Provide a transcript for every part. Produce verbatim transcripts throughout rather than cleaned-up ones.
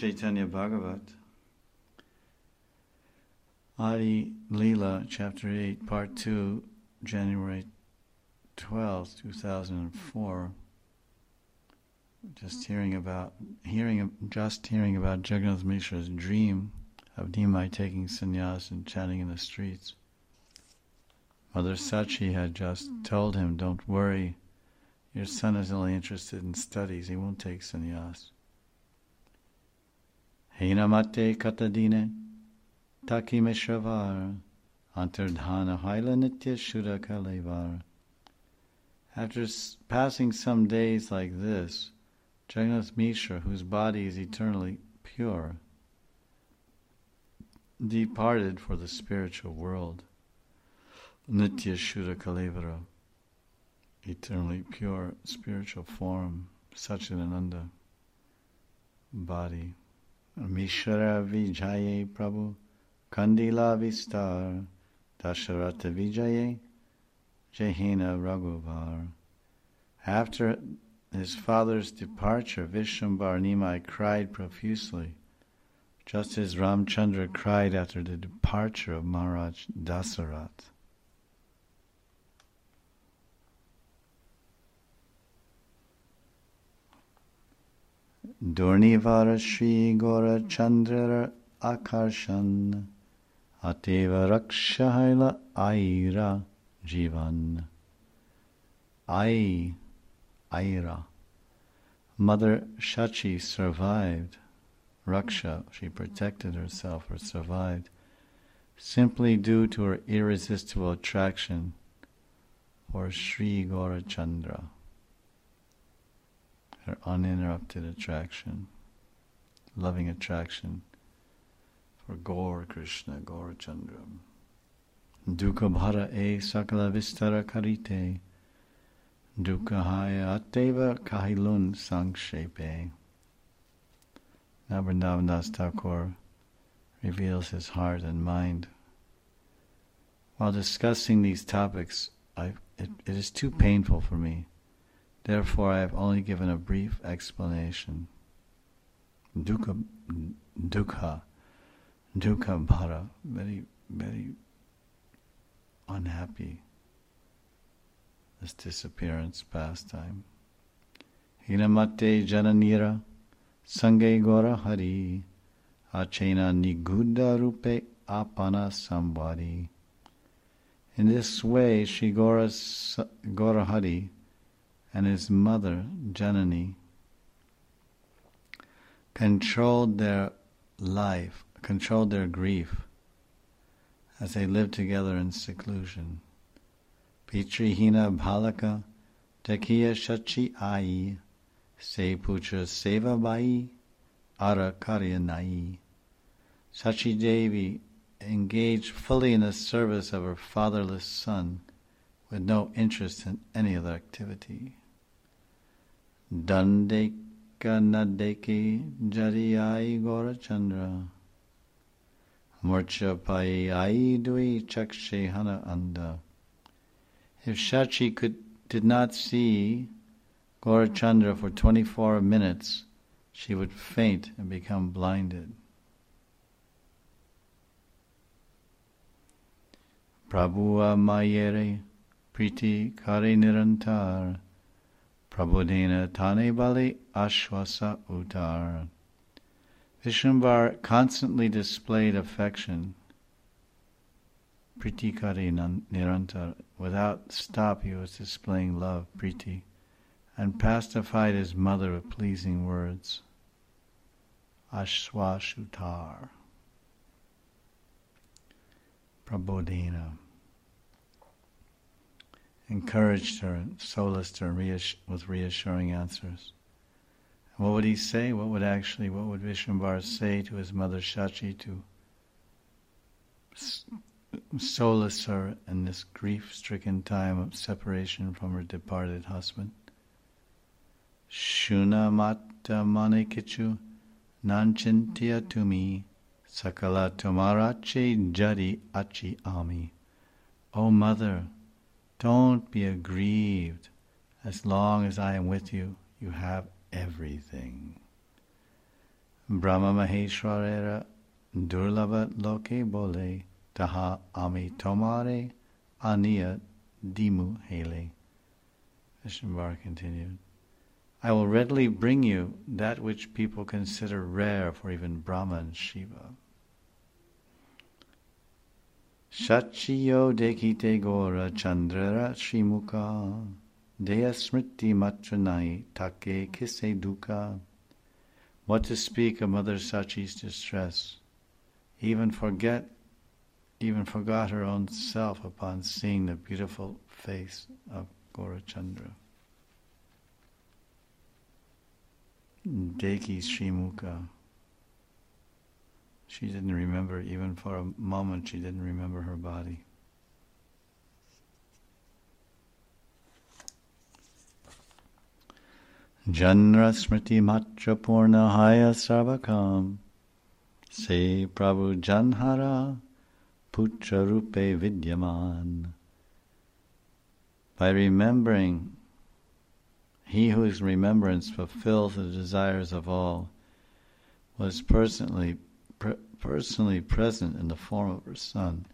Chaitanya Bhagavat, Adi Leela, Chapter eight, Part two, January twelfth, two thousand four. Just hearing about, hearing, just hearing about Jagannath Mishra's dream of Nimai taking sannyas and chanting in the streets. Mother Sachi had just told him, "Don't worry, your son is only interested in studies, he won't take sannyas." Hinamate katadine taki mishravar antardhana haila nitya shuddha kalevar. After s- passing some days like this, Jagannath Mishra, whose body is eternally pure, departed for the spiritual world. Nitya Shuddha Kalevara, eternally pure spiritual form, Satchidananda body. Mishra Vijaye Prabhu Kandila Vistar Dasharata Vijaye Jehina Raghuvar. After his father's departure, Vishwambar Nimai cried profusely, just as Ramchandra cried after the departure of Maharaj Dasarat. Durnivara Shri Gora Chandra Akarshan Ateva Rakshahaila Aira Jivan. Ai Aira. Mother Shachi survived. Raksha, she protected herself or survived, simply due to her irresistible attraction for Sri Gaurachandra, her uninterrupted attraction, loving attraction for Gaur Krishna, Gaurachandra. Dukha bhara e sakala vistara karite Dukkahaya Ateva Kahilun Sangshepe. Now Vrindavan Das Thakur reveals his heart and mind. While discussing these topics, I, it, it is too painful for me. Therefore, I have only given a brief explanation. Dukkha, dukkha, dukkha bhara, very, very unhappy. This disappearance pastime. Hinamate jananira sange gora hari achena niguda rupe apana samvadi. In this way, Shri Gora, Gora Hari and his mother Janani controlled their life, controlled their grief as they lived together in seclusion. Pitrihina Bhalaka Takiya Shachi Ai Se Putra Seva Bai Ara Karyanai. Sachi Devi engaged fully in the service of her fatherless son with no interest in any other activity. Dandeka Nadeki Jariyai Gaurachandra Murcha Pai Ai Dui Chakshe Hana Anda. If Shachi could, did not see Gaurachandra for twenty-four minutes, she would faint and become blinded. Prabhuva Mayere Priti Kare Nirantar Prabodhena Tane Bali Ashwasa Utar. Vishwambar constantly displayed affection. Priti Kare Nirantar. Without stop he was displaying love, Priti, and pacified his mother with pleasing words. Ashwashutar. Prabodhena. Encouraged her and solaced her reass- with reassuring answers. And what would he say? What would actually, what would Vishwambar say to his mother Shachi to s- solace her in this grief-stricken time of separation from her departed husband? Shuna mata manikichu nanchintya tumi sakala tumarache jadi achi ami. O mother, don't be aggrieved. As long as I am with you, you have everything. Brahma Maheshwarera Durlabha Loke Bole Taha Ami Tomare Aniya Dimu Hele. Vishnuvar continued, I will readily bring you that which people consider rare for even Brahma and Shiva. Shachiyo dekite gora chandrara shrimuka deya smriti matranai take kise dukkha. What to speak of Mother Sachi's distress, even forget, even forgot her own self upon seeing the beautiful face of Gaurachandra. Deki Srimukha. She didn't remember, even for a moment, she didn't remember her body. Janra Smriti Matra Purna Haya Sarvakam Se Prabhu Janhara Putra Rupe Vidyaman. By remembering, he whose remembrance fulfills the desires of all was personally pre- personally present in the form of her son.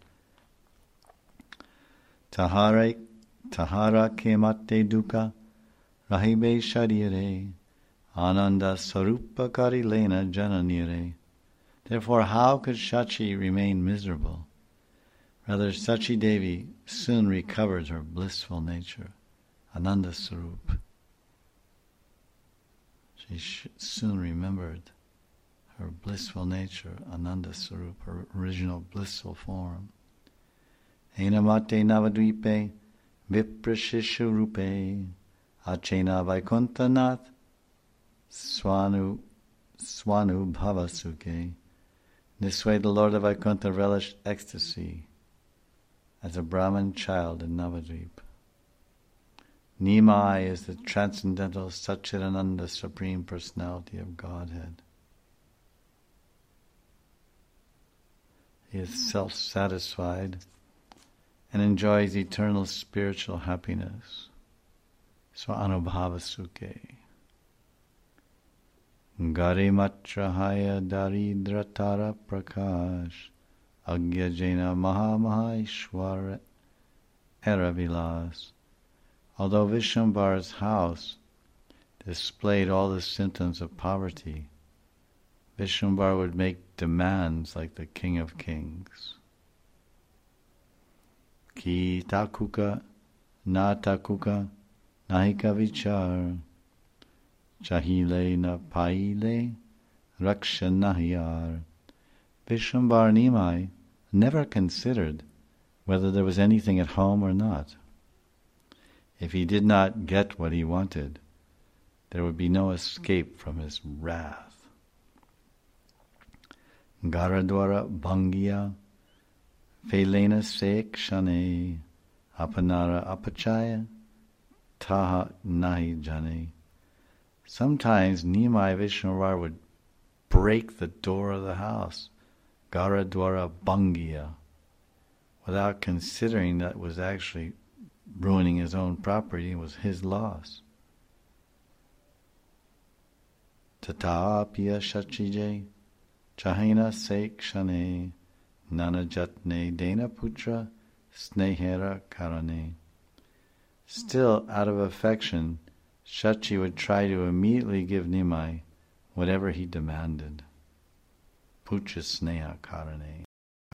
Tahare Tahara Kemate Dukkha Rahibe Sharire Ananda Sarupa Karilena Jananire. Therefore, how could Shachi remain miserable? Rather, Sachi Devi soon recovered her blissful nature, Ananda Sarup. She sh- soon remembered her blissful nature, Ananda Sarup, her original blissful form. Enamate Navadvipe Viprashishu Rupe Achena Vaikuntanath Swanu Swanu Bhavasuke. This way the Lord of Vaikuntha relished ecstasy as a Brahman child in Navadvip. Nimai is the transcendental Satchidananda Supreme Personality of Godhead. He is self-satisfied and enjoys eternal spiritual happiness. Swanubhava Sukhe. Garimatrahaya Daridratara Prakash Agyajena Mahamahaishwara Eravilas. Although Vishnuvar's house displayed all the symptoms of poverty, Vishnuvar would make demands like the King of Kings. Ki takuka na takuka nahika vichar chahile na paile raksha nahyar. Vishnuvar Nimai never considered whether there was anything at home or not. If he did not get what he wanted, there would be no escape from his wrath. Garadwara Bhangiya Felena Sek Shane Apanara Apachaya Taha Nahi Jane. Sometimes Nimai Vishnuvar would break the door of the house, Garadwara Bhangiya, without considering that was actually ruining his own property, was his loss. Tatapya Shachije Chahina Sekshane Nanajatne Dena Putra Snehera Karane. Still, out of affection, Shachi would try to immediately give Nimai whatever he demanded. Putra Sneha Karane.